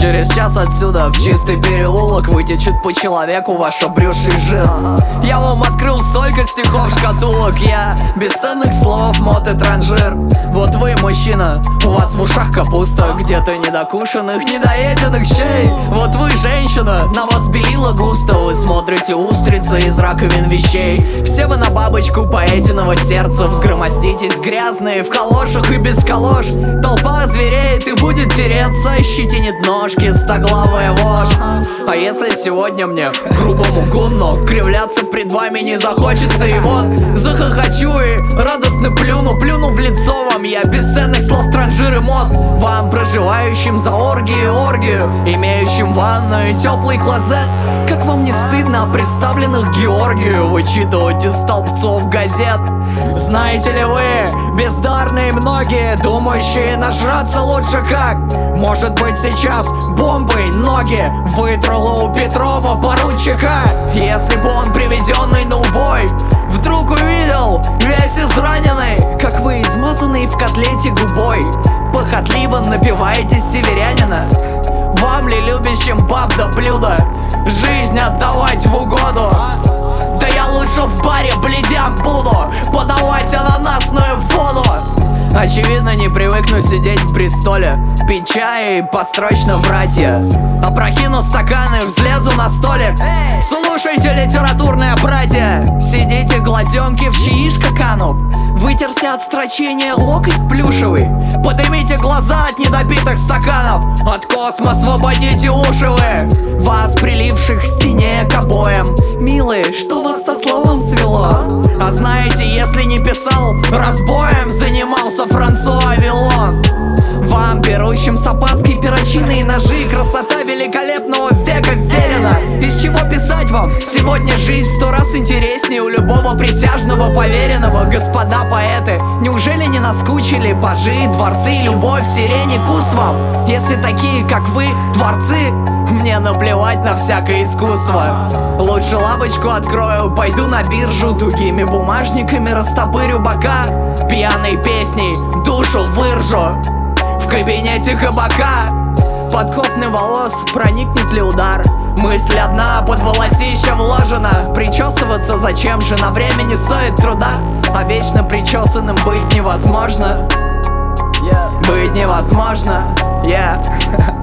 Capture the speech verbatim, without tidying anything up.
Через час отсюда в чистый переулок вытечет по человеку ваш обрюзший жир. Я вам открыл столько стихов, шкатулок. Я бесценных слов, мод и транжир. Вот вы, мужчина, у вас в ушах капуста, где-то недокушенных, недоеденных щей. Вот вы, женщина, на вас белила густо. Вы смотрите устрицы из раковин вещей. Все вы на бабочку поэтиного сердца. Взгромоздитесь грязные в калошах и без калош. Толпа звереет и будет тереться, щетинит ножки стоглавая вошь. А если сегодня мне грубому гунну кривляться пред вами не захочется, и вот захохочу и радостно плюну, плюну в лицо вам я бесценных слов, транжир и мод. Вам, проживающим за оргии оргию, имеющим ванну и теплый клозет. Как вам не стыдно о представленных Георгию вычитывать из столбцов газет? Знаете ли вы, бездарные многие, думающие нажраться лучше как? Может быть, сейчас бомбой ноги вытрало у Петрова поручика. Если бы он, привезенный на убой, вдруг увидел весь израненный, как вы, измазанный в котлете губой, похотливо напиваете северянина. Вам ли, любящим баб да блюда, жизнь отдавать в угоду? Да я лучше в баре бледям буду подавать ананасную воду. Очевидно, не привыкну сидеть в престоле, пить чай и построчно врать я. Опрокину стаканы, взлезу на столик. Слушайте, литературные братья, сидите глазенки в чаишко канув, вытерся от строчения локоть плюшевый. Поднимите глаза от недопитых стаканов, от космо освободите уши вы, вас, приливших к стене к обоям. Милые, что вас со словом свело? А знаете, если не писал, разбоем занимался Франсуа Виллон. Вам, берущим с опаской перочинные ножи, красота великолепного века верена. Из чего писать вам? Сегодня жизнь сто раз интереснее у любого присяжного поверенного. Господа поэты, неужели не наскучили пажи, дворцы, любовь, сирень и куст вам? Если такие, как вы, творцы, мне наплевать на всякое искусство. Лучше лавочку открою, пойду на биржу, тугими бумажниками растопырю бока, пьяной песней душу выржу в кабинете кабака. Под копны волос проникнет ли удар? Мысль одна под волосища вложена. Причесываться зачем же, на время не стоит труда. А вечно причесанным быть невозможно. Быть невозможно, yeah.